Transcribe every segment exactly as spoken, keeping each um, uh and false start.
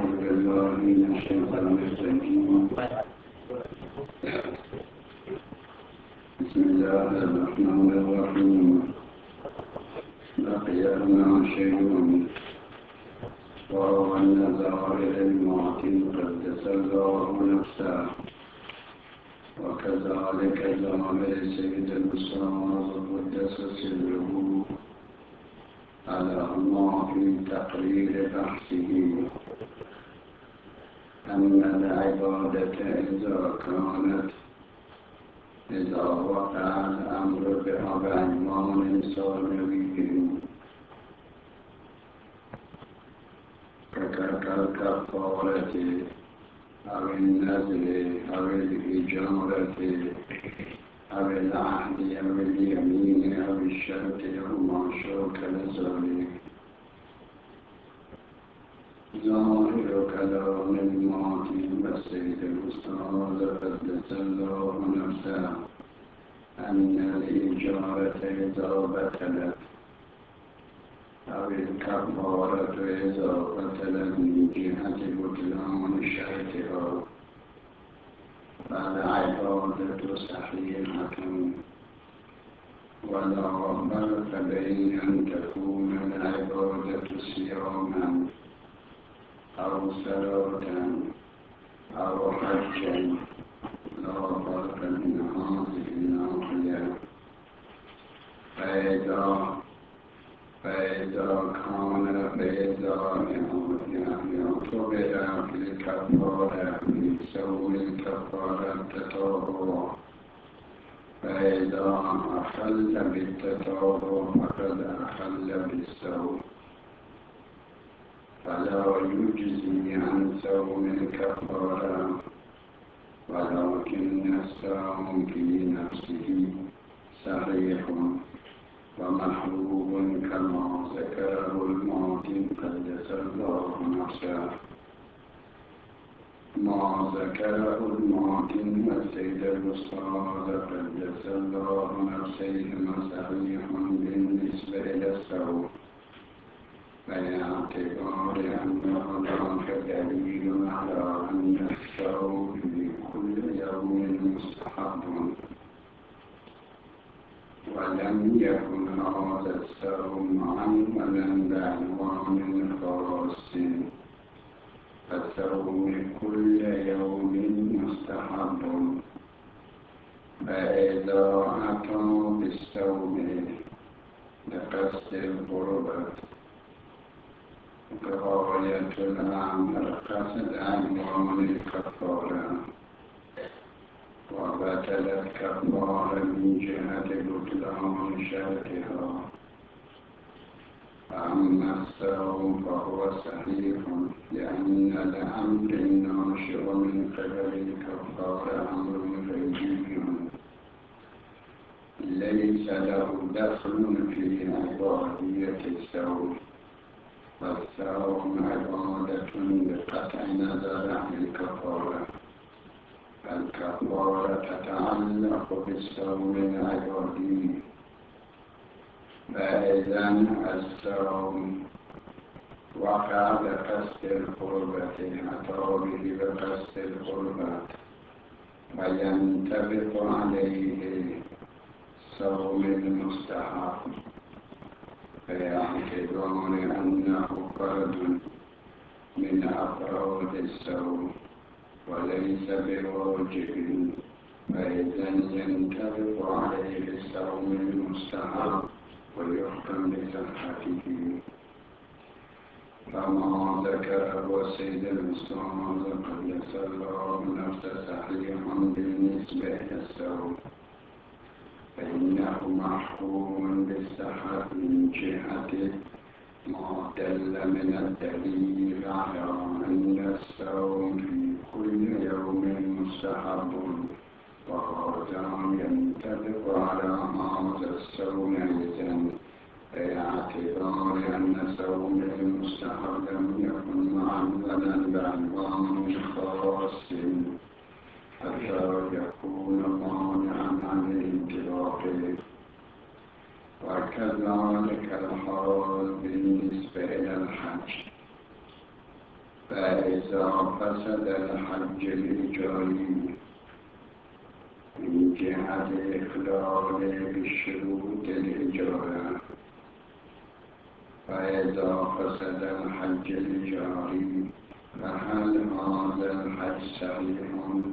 بالله من الشيطان الرجيم. بسم الله الرحمن الرحيم. بقي لنا شيء وهو النظر للموت قدس الله نفسه، وكذلك ظاهر سيد المصطفى قدس سره على الله في تقرير بحثه أن العبادة إذا كانت إذا وقع الأمر بها بعنوان ثانوي كالكفارة أو النذر أو الإجارة أو العهد أو اليمين أو الشرط أو ما شاكل ذلك. ظاهر كلام الماضي والسيد الأستاذ قدس الله نفسه أن الإجارة إذا بطلت أو الكفارة إذا بطلت من جهة بطلان شرطها فالعبادة صحيحة، ولا فرق بين أن تكون العبادة صياما أو صلاة أو حجا، لا فرق من هذه الناحية. فإذا فإذا كان فإذا اعتبر في الكفارة في صوم الكفارة التطوع، فإذا أخل بالتطوع فقد أخل بالصوم، فلا يجزي عن صوم الكفارة، ولكن الصوم في نفسه صحيح ومحبوب كما ذكره الماضي قدس الله نفسه. ما ذكره الماضي والسيد الأستاذ قدس الله نفسهما صحيح بالنسبة إلى الصوم، باعتبار أن هناك دليل على أن الصوم بكل يوم مستحب، ولم يكن هذا الصوم عملا بعنوان خاص، فالصوم كل يوم مستحب. فإذا أتى بالصوم لقصد القربة غاية الأمر قصد عنوان الكفارة، وبطلت كفارة من جهة بطلان شرطها. أما الصوم فهو صحيح، لأن الأمر الناشئ من قبل الكفارة أمر غيبي ليس له دخل في عبادية الصوم، فالصوم عبادة بقطع نظر عن الكفارة. الكفارة تتعلق بالصوم العبادي، فإذا الصوم وقع بقصد القربة أتى به بقصد القربة، وينطبق عليه صوم المستحب باعتبار أنه فرد من أفراد الصوم وليس بواجب، فإذا ينطبق عليه الصوم المستحب ويحكم بصحته. فما ذكره السيد الأستاذ قدس الله نفسه صحيح بالنسبة إلى الصوم، فإنه محكوم بالصحة من جهة ما دل من الدليل على أن الصوم في كل يوم مستحب، وهذا ينطبق على هذا الصوم أيضا، باعتبار أن صوم المستحب لم يكن معللا بعنوان خاص حتى يكون مانعا عن الانطلاق. وكذلك الحال بالنسبة إلى الحج، فإذا فسد الحج الإجاري من جهة إخلال بشروط الإجارة، فإذا فسد الحج الإجاري فهل هذا الحج صحيح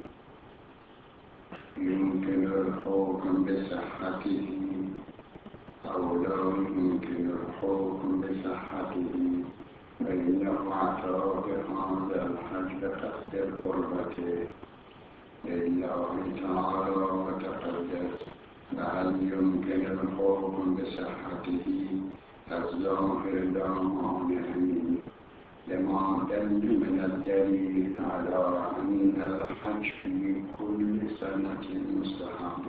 يمكن الحكم بصحته أو لا يمكن الحكم بصحته؟ فإنه اعتراف هذا الحج بقصد القربة لله تعالى وتقدس، فهل يمكن الحكم بصحته؟ الظاهر لا مانع منه، لما دل من الدليل على أن الحج في كل سنة مستحب.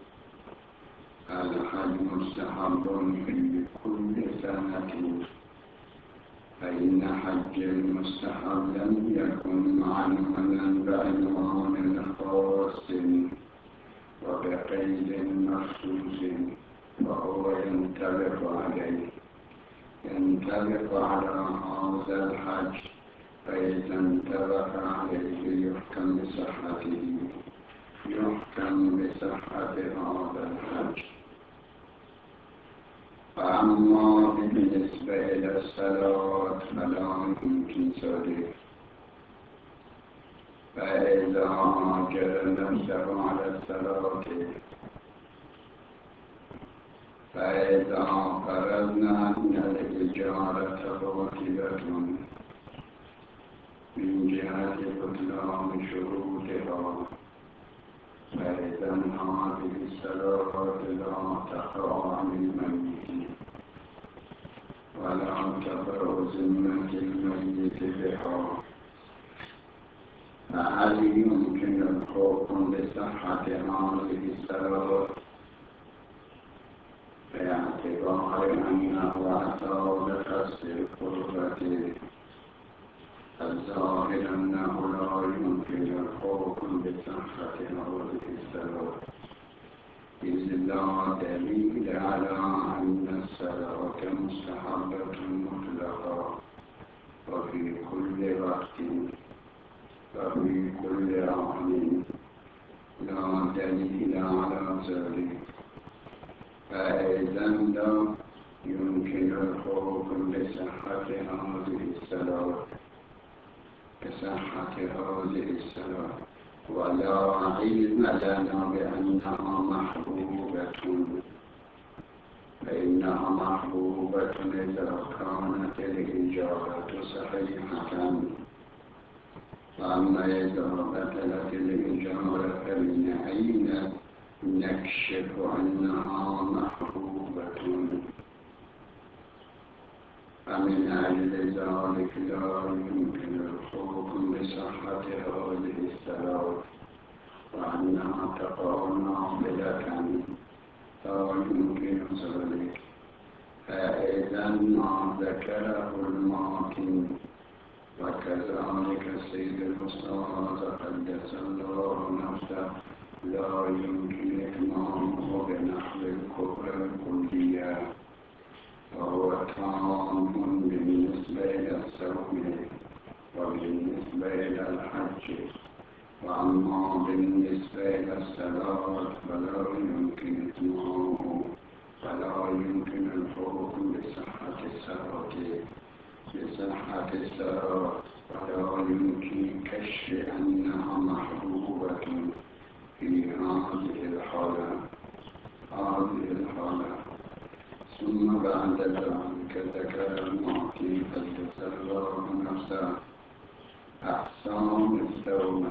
الحج مستحب في كل سنة، فإن حج المستحب لم يكن معلوما بعنوان خاص وبقيد مخصوص، فهو ينطبق عليه ينطبق على هذا الحج، فإذا انطبق عليه يحكم بصحته يحكم بصحة هذا الحج. فأما بالنسبة إلى الصلاة فلا يمكن ذلك، فإذا هاجر نفسه على الصلاة، فإذا فرضنا أن الإجارة باطلة من جهة بطلان شروطها، فإذا هذه الصلاة لا تقع عن الميت ولا تبرأ ذمة الميت بها، فهل يمكن الحكم بصحة هذه الصلاة باعتبار أنه أتى بقصد القربة؟ الظاهر أنه لا يمكن الحكم بصحة هذه الصلاة، إذ لا دليل على أن الصلاة مستحبة مطلقة وفي كل وقت وفي كل آن، لا دليل على ذلك، فإذا لا يمكن الحكم بصحة هذه الصلاة بصحة هذه الصلاة ولا علم لنا بأنها محبوبة، فإنها محبوبة إذا كانت الإجارة صحيحة، فأما إذا بطلت الإجارة فمن أين نكشف أنها محبوبة؟ فمن أجل ذلك لا يمكن الحكم بصحة هذه الصلاة وأنها تقع نافلة، لا يمكن ذلك، فإذا ما ذكره الماتن وكذلك السيد المصطفى تقدس الله نفسه لا يمكن إتمامه بنحو الكفر الكلية، وهو تام بالنسبة إلى الصوم وبالنسبة إلى الحج، وأما بالنسبة إلى الصلاة فلا يمكن إتمامه، فلا يمكن الحكم بصحة الصلاة بصحة الصلاة ولا يمكن كشف أنها محبوبة في هذه الحالة هذه الحالة ثم بعد ذلك ذكر المعطي قدس الله نفسه أقسام الصوم،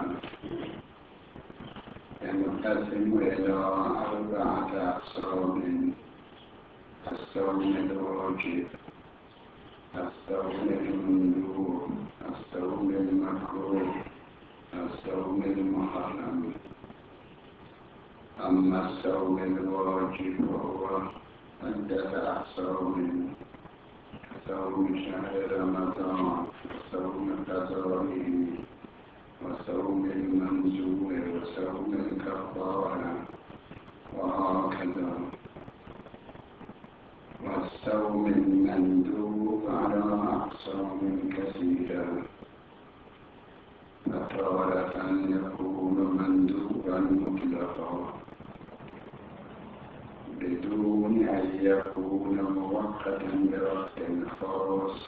ينقسم إلى أربعة أقسام: الصوم الواجب، الصوم المندوب، الصوم المكروه، الصوم المحرم. أما الصوم الواجب فهو عدة أقسام: صوم شهر رمضان، وصوم قضائه، وصوم المنذور، وصوم الكفارة، وهكذا. والصوم المندوب على أقسام كثيرة، وتارة يكون مندوبا مطلقا بدون أن يكون موقتا بوقت خاص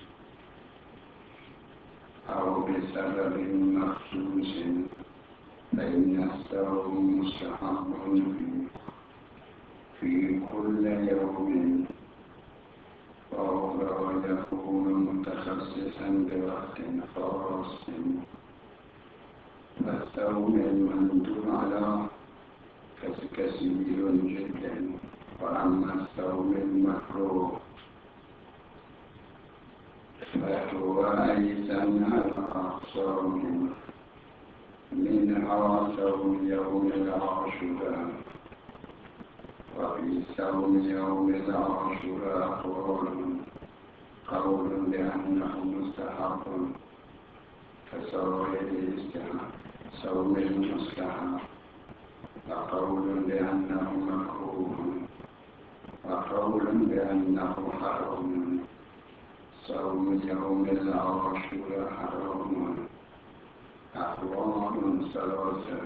أو بسبب مخصوص، فإن الصوم مستحب في كل يوم، وهو يكون متخصصا بوقت خاص. فالصوم المندوب على كثير جدا، وأما الصوم المكروه فهو أيضا أقسام، منها صوم يوم العاشوراء. وفي صوم يوم العاشوراء قول قول بأنه مستحب كسائر صوم المستحب، وقول بأنه مكروه، وقول بأنه حرام. صوم يوم العاشوراء حرام. أقوال ثلاثة.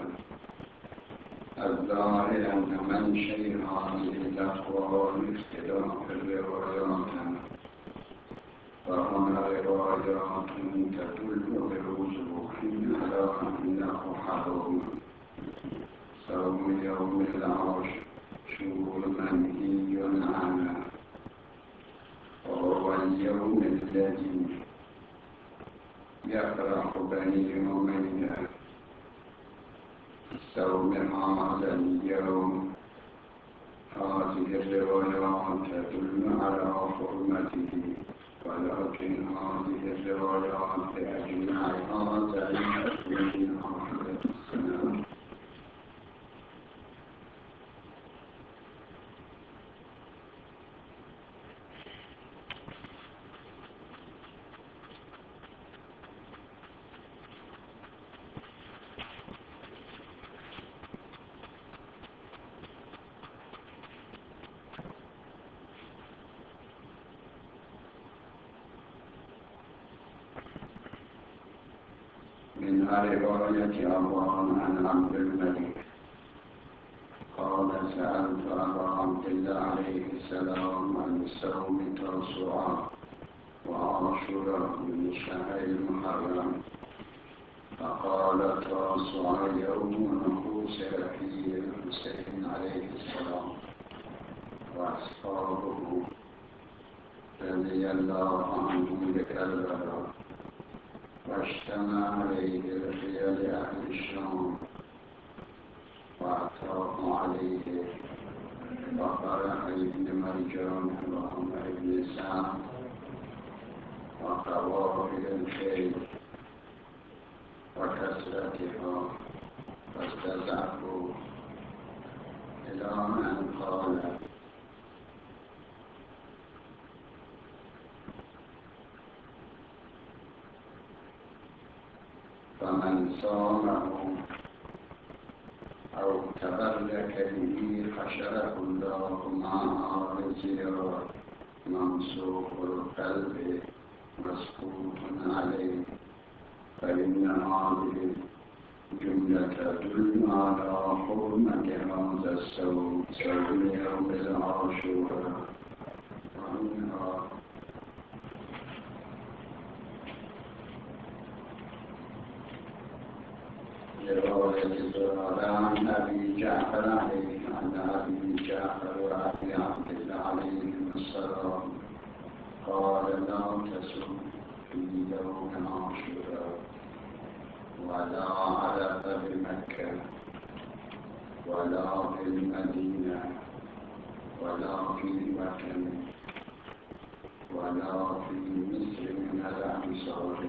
الظاهر أن منشأ هذه الأقوال اختلاف الروايات، وهنا روايات تدل بوضوح على أنه حرام. صوم يوم العاشوراء منهي عنه، وهو اليوم الذي يفرح بني أمية. صوم هذا اليوم هذه الروايات تدل على حرمته، ولكن هذه الروايات بأجمعها ضعيفة من ناحية السند. من رواية أبان عن عبد الملك قال: سألت أبا عبد الله عليه السلام عن صوم تاسوعاء وعاشوراء من الشهر المحرم، فقال: تاسوعاء يوم أوسر فيه الحسين عليه السلام وأصحابه رضي الله عنهم بكربلاء، واجتمع عليه رجال أهل الشام وأعطاه عليه وفرح ابن مرجان وعمر بن سعد وقوافل الخيل وكثرتها، فاستزعفوا إلى أن قال: فمن صامه أو تبرك به حشره الله مع زيارة منصوب القلب مسكوت عليه. فإن هذه الجملة تدل على حرمة هذا الصوم، صوم يوم العاشوراء. ومنها رواية زرارة عن أبي جعفر عليه عن أبي جعفر وأبي عبد الله عليهم السلام قال: لا تصم في يوم عاشوراء ولا عرف بمكة ولا في المدينة ولا في مكة ولا في مصر من الأمصار.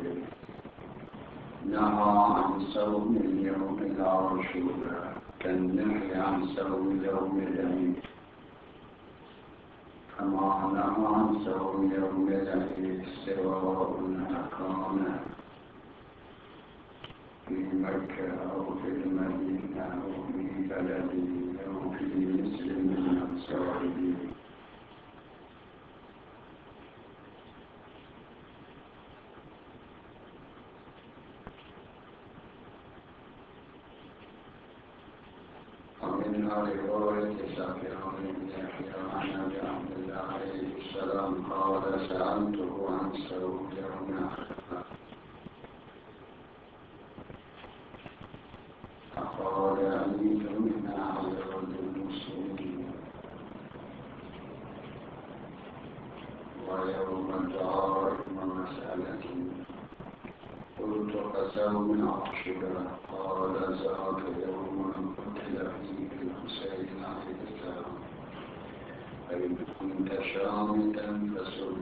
نهى عن صوم يوم العاشوراء كالنهي عن صوم يوم العيد، كما نهى عن صوم يوم العيد سواء أكان في مكة أو في المدينة أو في بلده أو في مصر من أمصاره. ومنها رواية سفيان بن يحيى عن أبي عبد الله عليه السلام قال سألته عن صوم يوم عرفة فقال أيت منا على المسلمين ويوم الدار ومسألتي قلت فسوم عاشوراء قال ذاك يوم قتل فيه الحسين عليه السلام فإن كنت شامتا فسم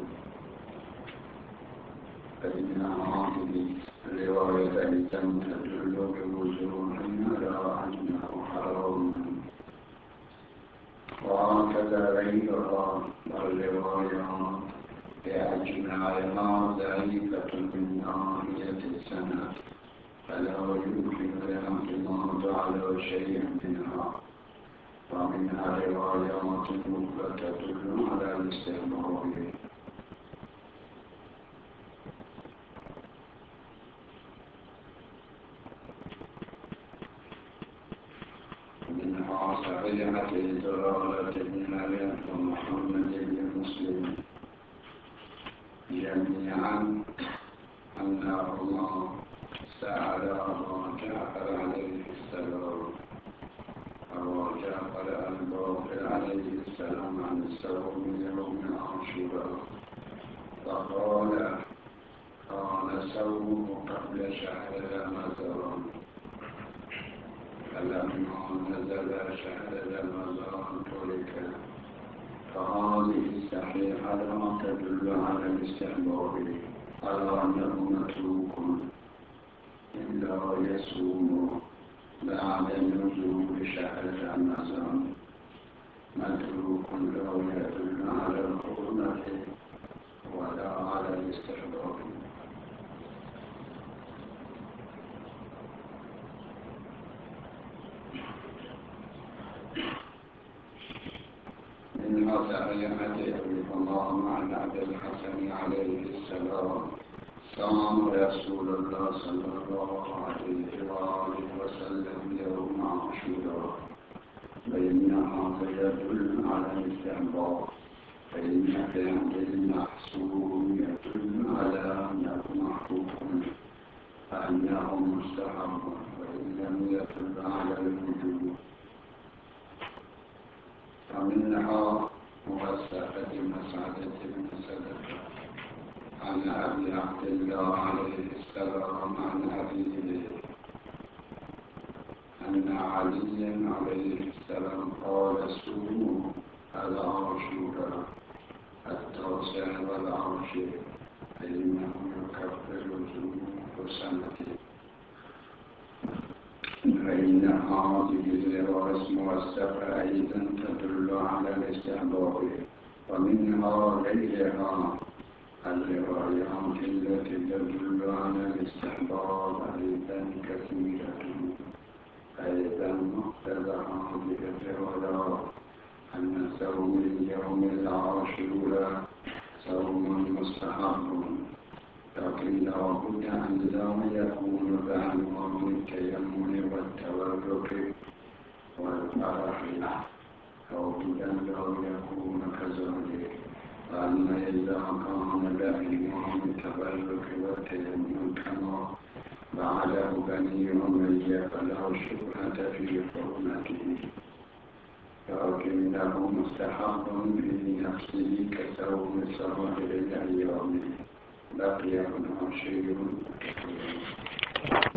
فإن هذه الرواية أيضا تدل بوجوه على أنه حرام وهكذا غيرها والروايات بأجمعها ضعيفة من ناحية السند فلا يمكن الاعتماد على شيء منها ومنها روايات أخرى تدل على الاستحباب منها صحيحة الدلالة بن علي ومحمد بن مسلم جميعا أنهما سأل أبا جعفر عليه السلام أبا جعفر الباقر عليه السلام عن صوم يوم عاشوراء فقال كان صومه قبل شهر رمضان فلما نزل شهر رمضان ترك فهذه الصحيحة لا تدل على الاستحباب على أنه متروك إلا يصوم بعد نزول شهر رمضان متروك لا يدل على الحرمة ولا على الاستحباب من صحيحة الله عن أبي الحسن عليه السلام صام رسول الله صلى الله عليه وآله وسلم يوم عاشوراء فإنها يدل على الاستحباب فإن فعل المحسوب يدل على أنه محبوب فإنه مستحب وإن لم يدل على الوجوب ومنها موثقة مسعدة بن صدقة عن أبي عبد الله عليه السلام عن أبيه أن علي عليه السلام قال صوموا العاشوراء التاسع والعاشر فإنه يكفر ذنوب سنته فإن هذه الرواية موثقة أيضا تدل على الاستحباب ومنها غيرها الروايات التي تدل على الاستحباب أيضا كثيرة أيضا مقتضى هذه الروايات أن صوم اليوم العاشوراء صوم مستحب لكن لا بد أن لا يكون بعنوان التيمم والتورك والفرح أو بد أن لا يكون كذلك فأما إذا كان بعنوان التورك والتيمم كما فعله بني أمية فلا شبهة في حرمته لكنه مستحب في نفسه كصوم سائر الأيام بقي هنا شيء